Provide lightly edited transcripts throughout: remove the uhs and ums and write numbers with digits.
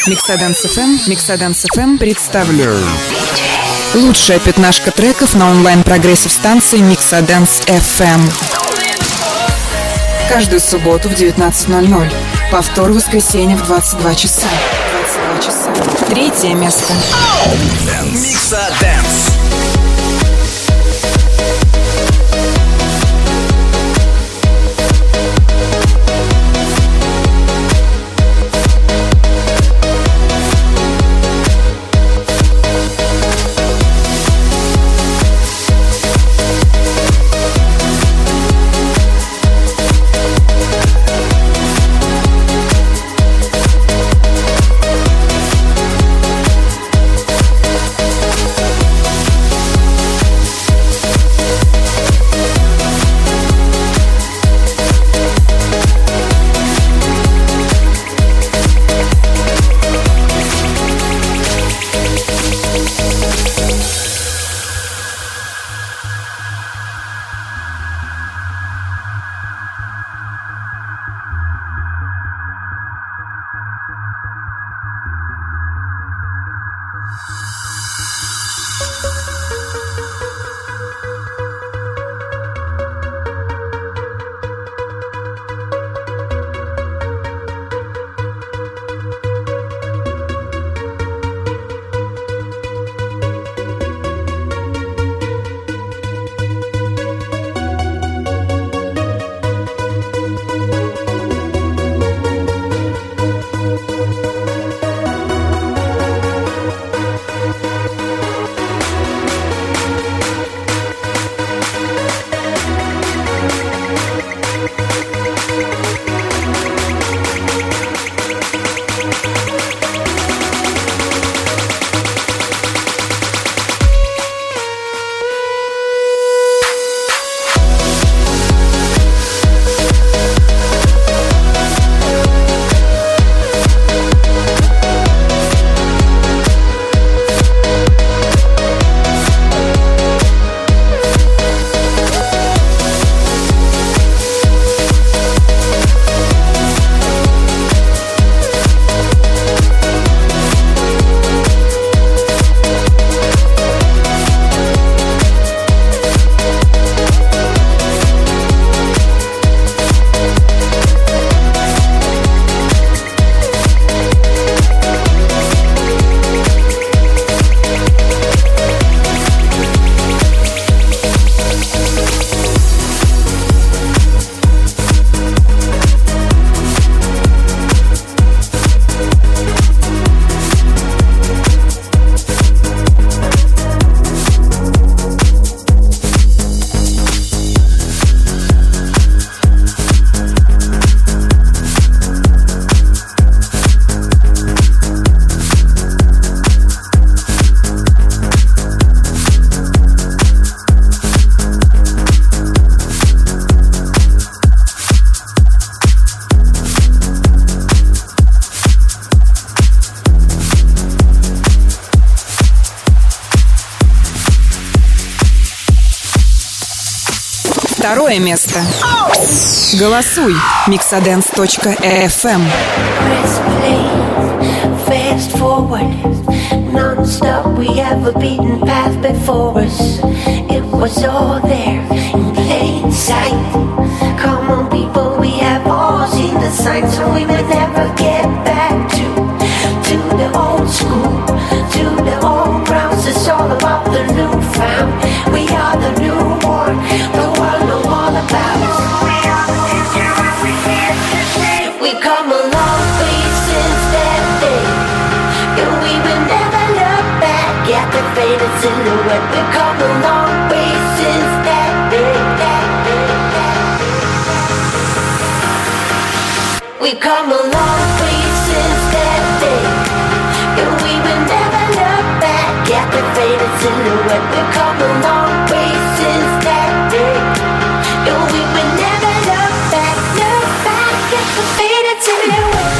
Mixadance FM представляет лучшая пятнашка треков на онлайн-прогрессив станции Mixadance FM. Каждую субботу в 19:00. Повтор в воскресенье в 22 часа. Третье место. Mixadance. Второе место. Голосуй. Mixadance.fm. Fast forward, non-stop. We have a beaten path before us. It was all there in plain sight. Come on, people, we have all seen the signs, so we will never get back to the old school, to the old grounds. It's all about the new found. We are the newborn, the world know all about us. We are the future, and we here to stay. We come a long way since that day, and we will never look back at the faded silhouette. We come a long way since that day. We come a long way since that day, and we will never look back at the faded silhouette. We come a long way since that day, and we will never look back at the faded silhouette.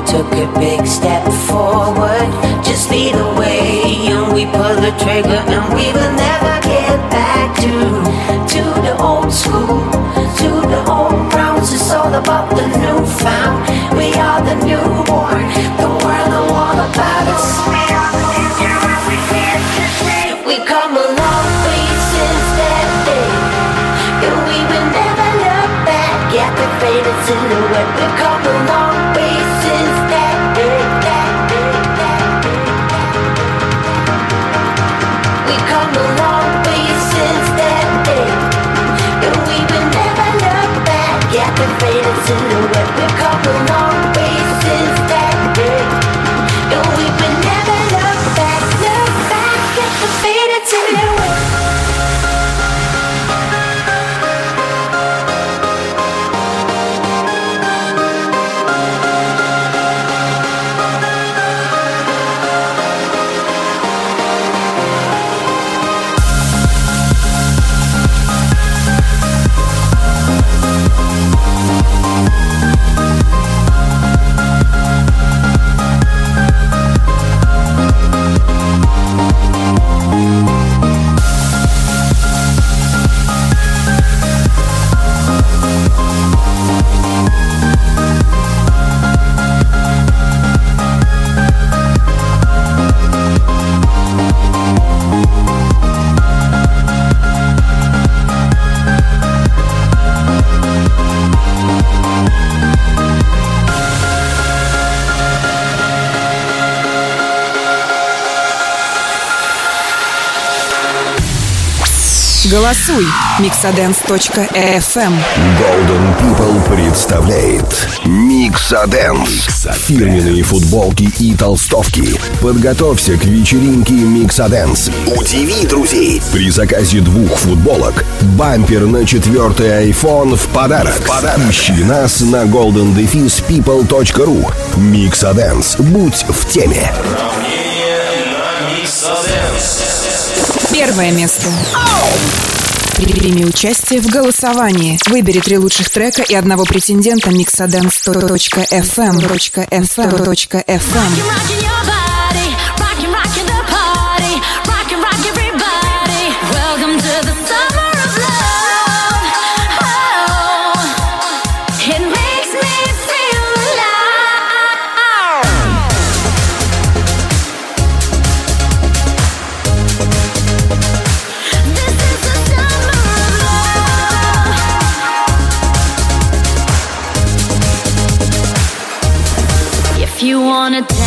took a big step forward. Just lead the way and we pull the trigger, and we will never get back to the old school, to the old grounds. It's all about the newfound. We are the newborn, the world know all about us. We are the future and we here today. We come a long way since that day, and we will never look back at the faded silhouette. We come a long way since that day, We come a long way since that day, and we will never look back at the faded silhouette. We come a long way since that day, and we will never look back at the faded silhouette. Голосуй. Mixadance.fm. Golden People представляет Mixadance. Фирменные футболки и толстовки. Подготовься к вечеринке Mixadance. Удиви друзей. При заказе 2 футболок бампер на 4-й iPhone в подарок. Ищи нас на goldendefispeople.ru. Mixadance. Будь в теме. Первое место. Прими участие в голосовании. Выбери 3 лучших трека и одного претендента Mixadance.fm. You wanna